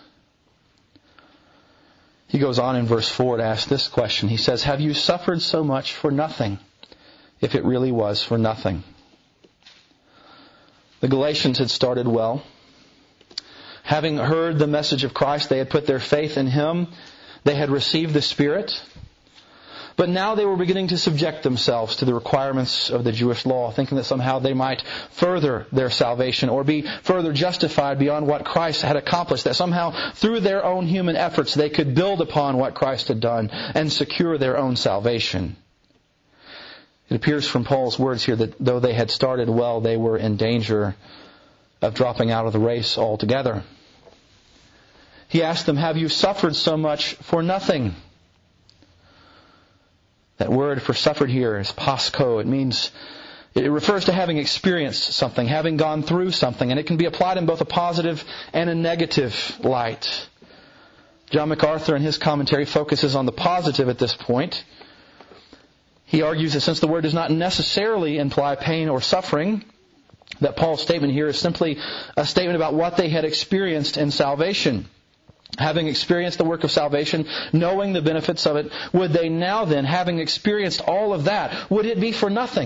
He goes on in verse four to ask this question. He says, have you suffered so much for nothing, if it really was for nothing? The Galatians had started well. Having heard the message of Christ, they had put their faith in Him. They had received the Spirit. But now they were beginning to subject themselves to the requirements of the Jewish law, thinking that somehow they might further their salvation or be further justified beyond what Christ had accomplished, that somehow through their own human efforts they could build upon what Christ had done and secure their own salvation. It appears from Paul's words here that though they had started well, they were in danger of dropping out of the race altogether. He asked them, have you suffered so much for nothing? That word for suffered here is pasco. It means, it refers to having experienced something, having gone through something, and it can be applied in both a positive and a negative light. John MacArthur in his commentary focuses on the positive at this point. He argues that since the word does not necessarily imply pain or suffering, that Paul's statement here is simply a statement about what they had experienced in salvation. Having experienced the work of salvation, knowing the benefits of it, would they now then, having experienced all of that, would it be for nothing?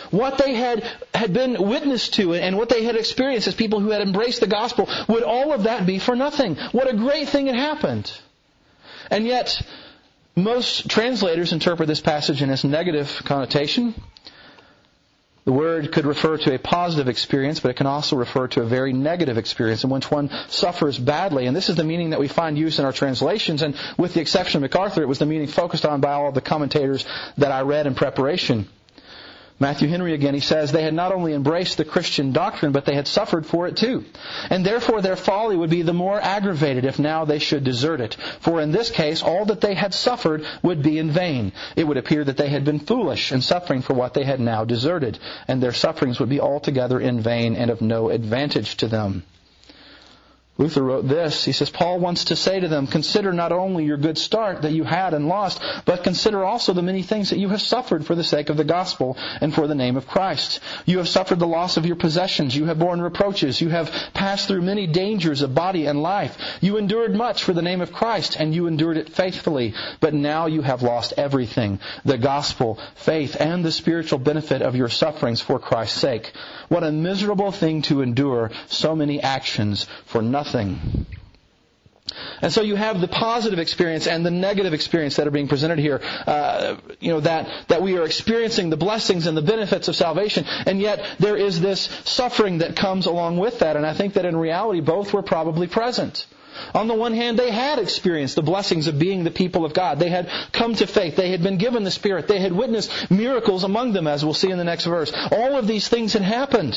what they had, had been witness to and what they had experienced as people who had embraced the gospel, would all of that be for nothing? What a great thing had happened. And yet, most translators interpret this passage in its negative connotation. The word could refer to a positive experience, but it can also refer to a very negative experience in which one suffers badly. And this is the meaning that we find used in our translations. And with the exception of MacArthur, it was the meaning focused on by all of the commentators that I read in preparation. Matthew Henry again, he says, they had not only embraced the Christian doctrine, but they had suffered for it too. And therefore their folly would be the more aggravated if now they should desert it. For in this case, all that they had suffered would be in vain. It would appear that they had been foolish in suffering for what they had now deserted. And their sufferings would be altogether in vain and of no advantage to them. Luther wrote this. He says, Paul wants to say to them, consider not only your good start that you had and lost, but consider also the many things that you have suffered for the sake of the gospel and for the name of Christ. You have suffered the loss of your possessions. You have borne reproaches. You have passed through many dangers of body and life. You endured much for the name of Christ, and you endured it faithfully. But now you have lost everything, the gospel, faith, and the spiritual benefit of your sufferings for Christ's sake. What a miserable thing to endure so many actions for nothing. Nothing. And so you have the positive experience and the negative experience that are being presented here. Uh, you know, that, that we are experiencing the blessings and the benefits of salvation, and yet there is this suffering that comes along with that. And I think that in reality both were probably present. On the one hand, they had experienced the blessings of being the people of God. They had come to faith. They had been given the Spirit. They had witnessed miracles among them, as we'll see in the next verse. All of these things had happened.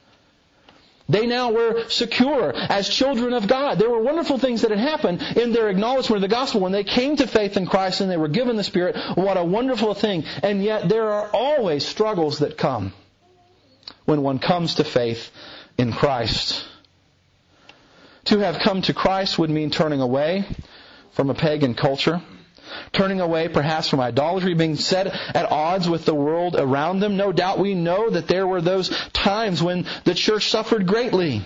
They now were secure as children of God. There were wonderful things that had happened in their acknowledgement of the gospel when they came to faith in Christ and they were given the Spirit. What a wonderful thing. And yet there are always struggles that come when one comes to faith in Christ. To have come to Christ would mean turning away from a pagan culture. Turning away perhaps from idolatry, being set at odds with the world around them. No doubt we know that there were those times when the church suffered greatly.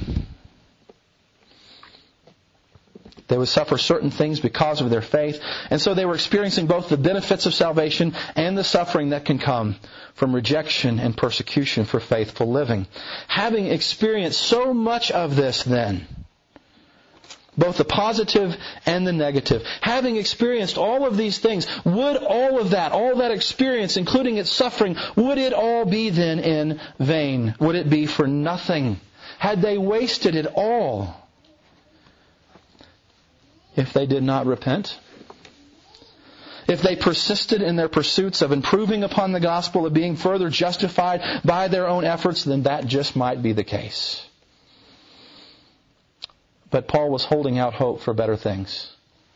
They would suffer certain things because of their faith. And so they were experiencing both the benefits of salvation and the suffering that can come from rejection and persecution for faithful living. Having experienced so much of this then, both the positive and the negative. Having experienced all of these things, would all of that, all that experience, including its suffering, would it all be then in vain? Would it be for nothing? Had they wasted it all if they did not repent? If they persisted in their pursuits of improving upon the gospel, of being further justified by their own efforts, then that just might be the case. But Paul was holding out hope for better things.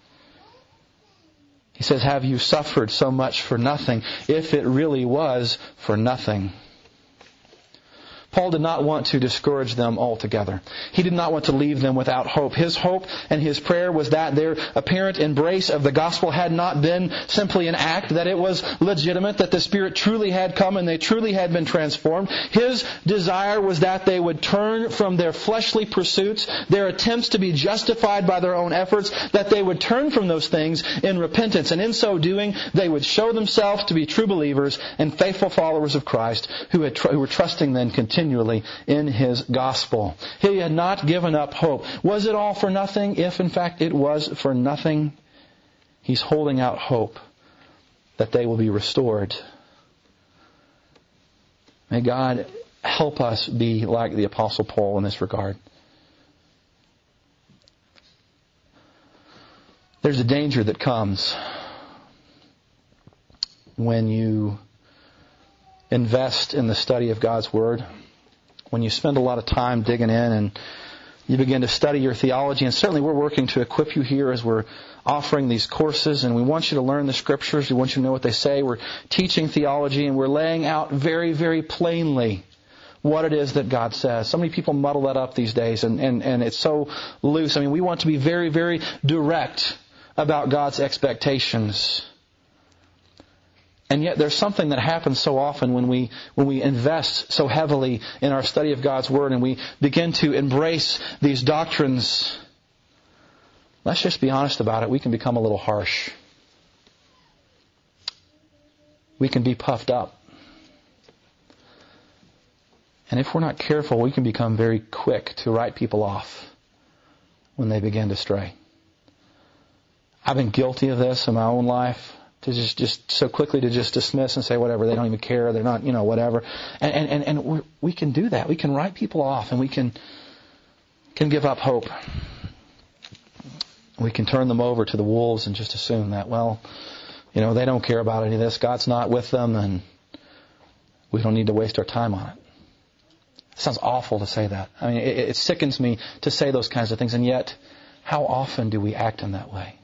He says, have you suffered so much for nothing, if it really was for nothing? Paul did not want to discourage them altogether. He did not want to leave them without hope. His hope and his prayer was that their apparent embrace of the gospel had not been simply an act, that it was legitimate, that the Spirit truly had come and they truly had been transformed. His desire was that they would turn from their fleshly pursuits, their attempts to be justified by their own efforts, that they would turn from those things in repentance. And in so doing, they would show themselves to be true believers and faithful followers of Christ who, had tr- who were trusting then continually continually in His gospel. He had not given up hope. Was it all for nothing? If in fact it was for nothing, He's holding out hope that they will be restored. May God help us be like the Apostle Paul in this regard. There's a danger that comes when you invest in the study of God's Word, when you spend a lot of time digging in and you begin to study your theology. And certainly we're working to equip you here as we're offering these courses, and we want you to learn the Scriptures. We want you to know what they say. We're teaching theology, and we're laying out very, very plainly what it is that God says. So many people muddle that up these days, and, and, and it's so loose. I mean, we want to be very, very direct about God's expectations. And yet there's something that happens so often when we when we invest so heavily in our study of God's Word and we begin to embrace these doctrines. Let's just be honest about it. We can become a little harsh. We can be puffed up. And if we're not careful, we can become very quick to write people off when they begin to stray. I've been guilty of this in my own life, to just, just so quickly to just dismiss and say whatever, they don't even care, they're not, you know, whatever. And, and, and, and we're, we can do that. We can write people off and we can, can give up hope. We can turn them over to the wolves and just assume that, well, you know, they don't care about any of this. God's not with them and we don't need to waste our time on it. It sounds awful to say that. I mean, it, it sickens me to say those kinds of things, and yet, how often do we act in that way?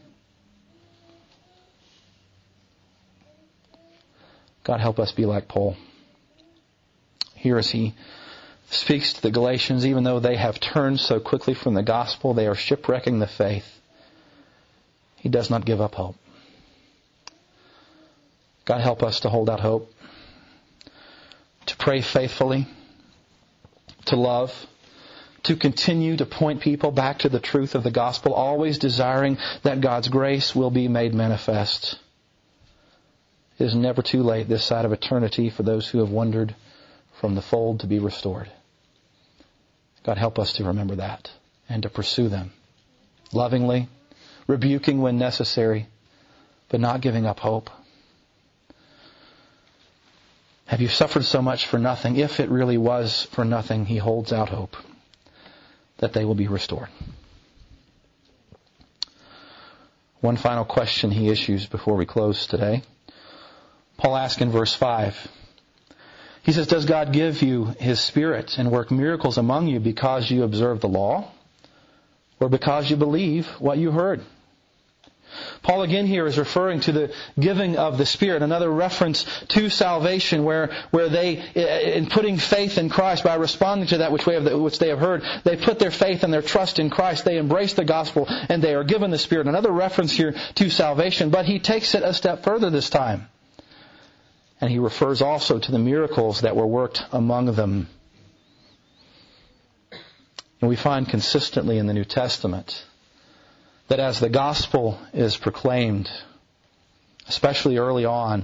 God help us be like Paul. Here as he speaks to the Galatians, even though they have turned so quickly from the gospel, they are shipwrecking the faith. He does not give up hope. God help us to hold out hope, to pray faithfully, to love, to continue to point people back to the truth of the gospel, always desiring that God's grace will be made manifest. It is never too late this side of eternity for those who have wandered from the fold to be restored. God help us to remember that and to pursue them lovingly, rebuking when necessary, but not giving up hope. Have you suffered so much for nothing? If it really was for nothing, he holds out hope that they will be restored. One final question he issues before we close today. Paul asks in verse five. He says, does God give you His Spirit and work miracles among you because you observe the law, or because you believe what you heard? Paul again here is referring to the giving of the Spirit, another reference to salvation where, where they, in putting faith in Christ, by responding to that which, we have, which they have heard, they put their faith and their trust in Christ. They embrace the gospel and they are given the Spirit. Another reference here to salvation, but he takes it a step further this time. And he refers also to the miracles that were worked among them. And we find consistently in the New Testament that as the gospel is proclaimed, especially early on,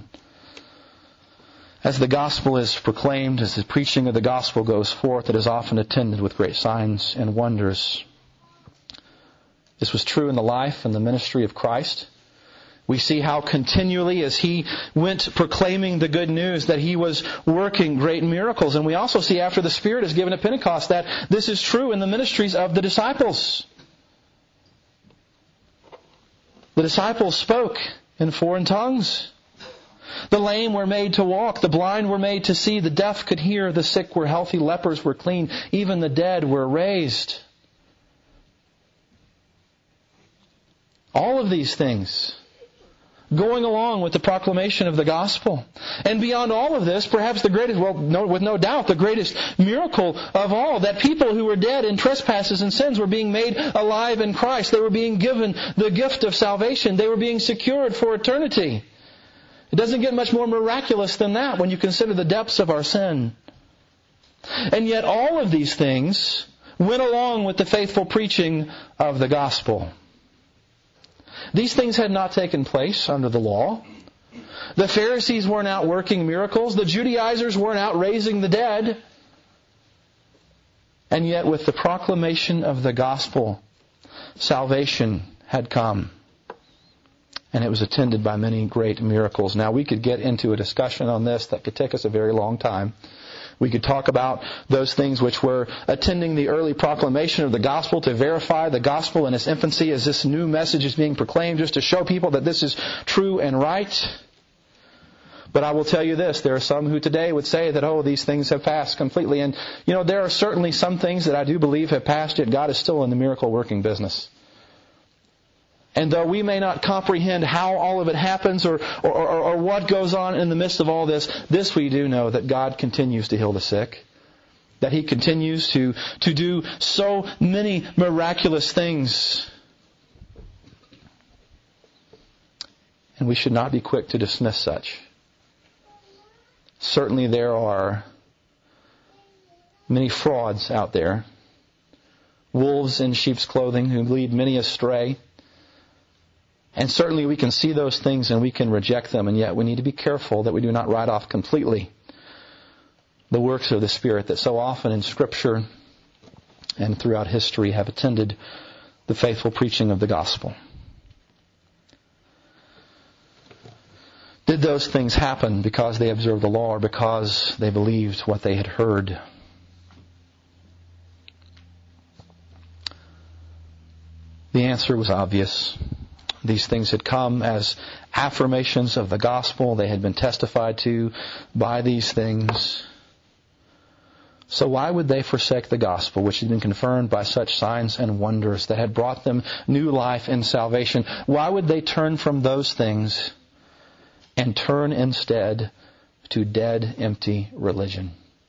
as the gospel is proclaimed, as the preaching of the gospel goes forth, it is often attended with great signs and wonders. This was true in the life and the ministry of Christ. We see how continually as He went proclaiming the good news that He was working great miracles. And we also see after the Spirit is given at Pentecost that this is true in the ministries of the disciples. The disciples spoke in foreign tongues. The lame were made to walk. The blind were made to see. The deaf could hear. The sick were healthy. Lepers were clean. Even the dead were raised. All of these things going along with the proclamation of the gospel. And beyond all of this, perhaps the greatest, well, no, with no doubt, the greatest miracle of all, that people who were dead in trespasses and sins were being made alive in Christ. They were being given the gift of salvation. They were being secured for eternity. It doesn't get much more miraculous than that when you consider the depths of our sin. And yet all of these things went along with the faithful preaching of the gospel. These things had not taken place under the law. The Pharisees weren't out working miracles. The Judaizers weren't out raising the dead. And yet with the proclamation of the gospel, salvation had come. And it was attended by many great miracles. Now we could get into a discussion on this that could take us a very long time. We could talk about those things which were attending the early proclamation of the gospel to verify the gospel in its infancy as this new message is being proclaimed, just to show people that this is true and right. But I will tell you this, there are some who today would say that, oh, these things have passed completely. And, you know, there are certainly some things that I do believe have passed, yet God is still in the miracle working business. And though we may not comprehend how all of it happens or, or, or, or what goes on in the midst of all this, this we do know, that God continues to heal the sick. That He continues to, to do so many miraculous things. And we should not be quick to dismiss such. Certainly there are many frauds out there. Wolves in sheep's clothing who lead many astray. And certainly we can see those things and we can reject them, and yet we need to be careful that we do not write off completely the works of the Spirit that so often in Scripture and throughout history have attended the faithful preaching of the gospel. Did those things happen because they observed the law or because they believed what they had heard? The answer was obvious. These things had come as affirmations of the gospel. They had been testified to by these things. So why would they forsake the gospel, which had been confirmed by such signs and wonders that had brought them new life and salvation? Why would they turn from those things and turn instead to dead, empty religion?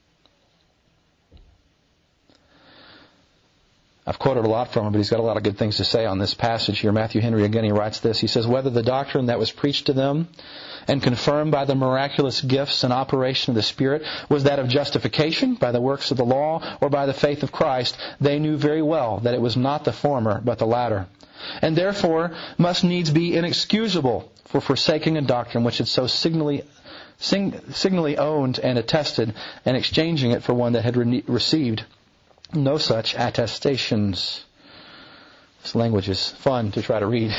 I've quoted a lot from him, but he's got a lot of good things to say on this passage here. Matthew Henry, again, he writes this. He says, whether the doctrine that was preached to them and confirmed by the miraculous gifts and operation of the Spirit was that of justification by the works of the law or by the faith of Christ, they knew very well that it was not the former, but the latter, and therefore must needs be inexcusable for forsaking a doctrine which had so signally sing, signally owned and attested, and exchanging it for one that had re- received no such attestations. This language is fun to try to read.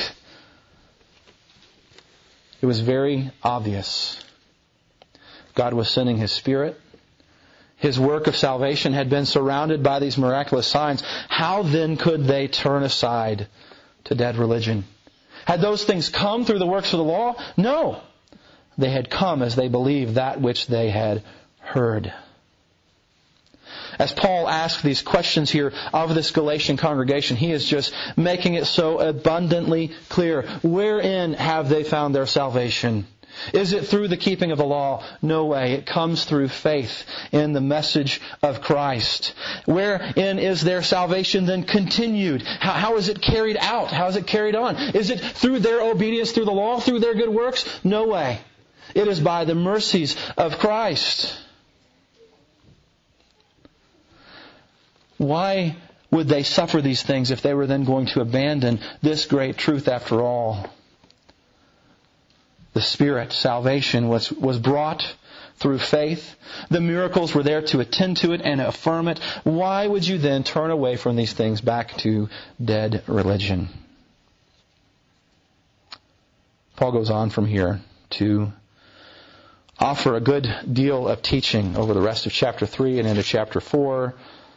It was very obvious. God was sending His Spirit. His work of salvation had been surrounded by these miraculous signs. How then could they turn aside to dead religion? Had those things come through the works of the law? No. They had come as they believed that which they had heard. As Paul asks these questions here of this Galatian congregation, he is just making it so abundantly clear. Wherein have they found their salvation? Is it through the keeping of the law? No way. It comes through faith in the message of Christ. Wherein is their salvation then continued? How, how is it carried out? How is it carried on? Is it through their obedience through the law, through their good works? No way. It is by the mercies of Christ. Why would they suffer these things if they were then going to abandon this great truth after all? The Spirit, salvation, was, was brought through faith. The miracles were there to attend to it and affirm it. Why would you then turn away from these things back to dead religion? Paul goes on from here to offer a good deal of teaching over the rest of chapter three and into chapter four.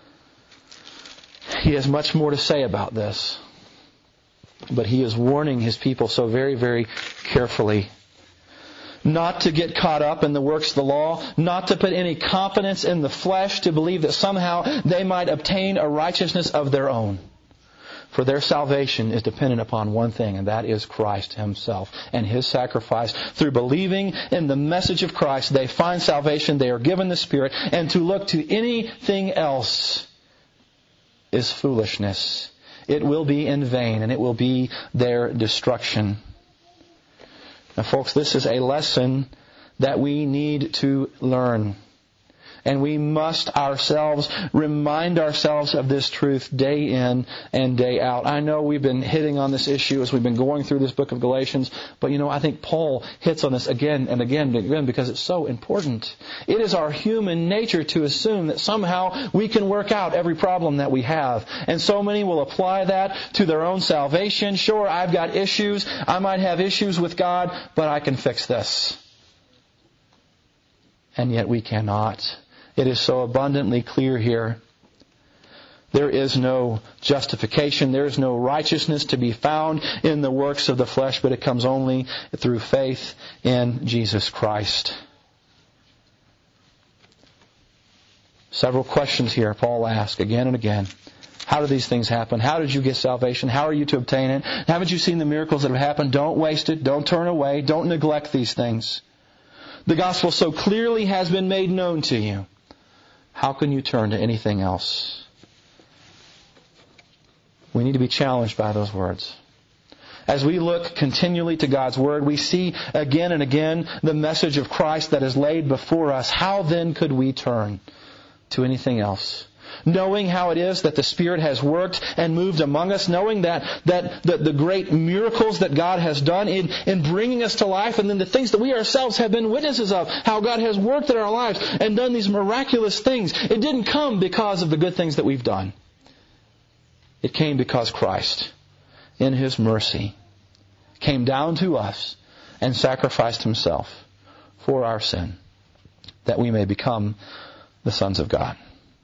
He has much more to say about this. But he is warning his people so very, very carefully not to get caught up in the works of the law, not to put any confidence in the flesh to believe that somehow they might obtain a righteousness of their own. For their salvation is dependent upon one thing, and that is Christ Himself and His sacrifice. Through believing in the message of Christ, they find salvation, they are given the Spirit, and to look to anything else is foolishness. It will be in vain, and it will be their destruction. Now, folks, this is a lesson that we need to learn. And we must ourselves remind ourselves of this truth day in and day out. I know we've been hitting on this issue as we've been going through this book of Galatians, but you know, I think Paul hits on this again and again and again because it's so important. It is our human nature to assume that somehow we can work out every problem that we have. And so many will apply that to their own salvation. Sure, I've got issues. I might have issues with God, but I can fix this. And yet we cannot. It is so abundantly clear here. There is no justification. There is no righteousness to be found in the works of the flesh, but it comes only through faith in Jesus Christ. Several questions here Paul asks again and again. How do these things happen? How did you get salvation? How are you to obtain it? Haven't you seen the miracles that have happened? Don't waste it. Don't turn away. Don't neglect these things. The gospel so clearly has been made known to you. How can you turn to anything else? We need to be challenged by those words. As we look continually to God's Word, we see again and again the message of Christ that is laid before us. How then could we turn to anything else? knowing how it is that the Spirit has worked and moved among us, knowing that, that the, the great miracles that God has done in, in bringing us to life, and then the things that we ourselves have been witnesses of, how God has worked in our lives and done these miraculous things. It didn't come because of the good things that we've done. It came because Christ, in His mercy, came down to us and sacrificed Himself for our sin, that we may become the sons of God.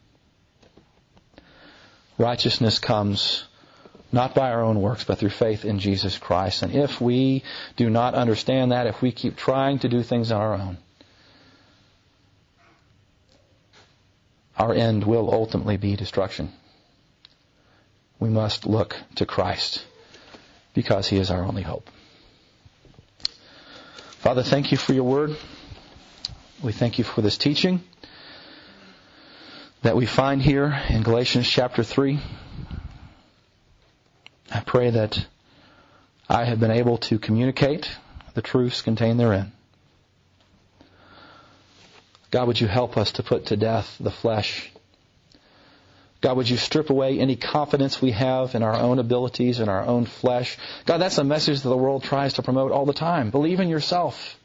Righteousness comes not by our own works, but through faith in Jesus Christ. And if we do not understand that, if we keep trying to do things on our own, our end will ultimately be destruction. We must look to Christ because He is our only hope. Father, thank You for Your Word. We thank You for this teaching that we find here in Galatians chapter three. I pray that I have been able to communicate the truths contained therein. God, would You help us to put to death the flesh? God, would You strip away any confidence we have in our own abilities and our own flesh? God, that's a message that the world tries to promote all the time. Believe in yourself.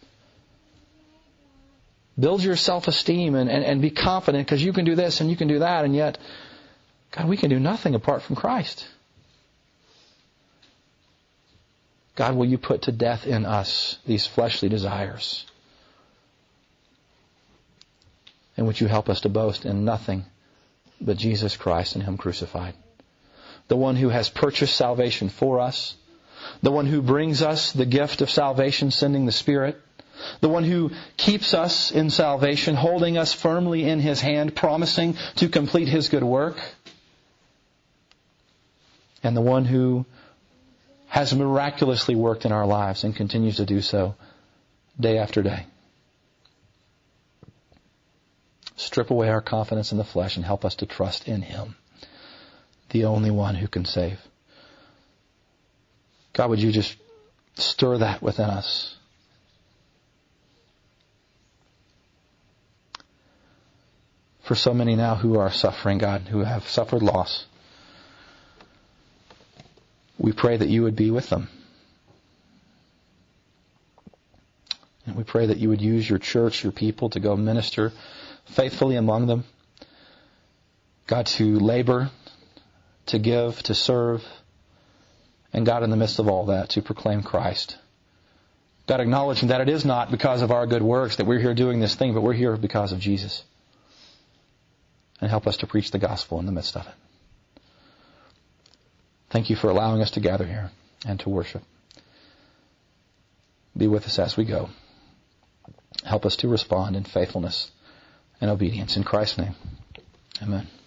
Build your self-esteem and, and, and be confident because you can do this and you can do that. And yet, God, we can do nothing apart from Christ. God, will You put to death in us these fleshly desires? And would You help us to boast in nothing but Jesus Christ and Him crucified? The one who has purchased salvation for us. The one who brings us the gift of salvation, sending the Spirit. The one who keeps us in salvation, holding us firmly in His hand, promising to complete His good work. And the one who has miraculously worked in our lives and continues to do so day after day. Strip away our confidence in the flesh and help us to trust in Him, the only one who can save. God, would You just stir that within us? For so many now who are suffering, God, who have suffered loss, we pray that You would be with them. And we pray that You would use Your church, Your people, to go minister faithfully among them. God, to labor, to give, to serve. And God, in the midst of all that, to proclaim Christ. God, acknowledging that it is not because of our good works that we're here doing this thing, but we're here because of Jesus. And help us to preach the gospel in the midst of it. Thank You for allowing us to gather here and to worship. Be with us as we go. Help us to respond in faithfulness and obedience. In Christ's name, amen.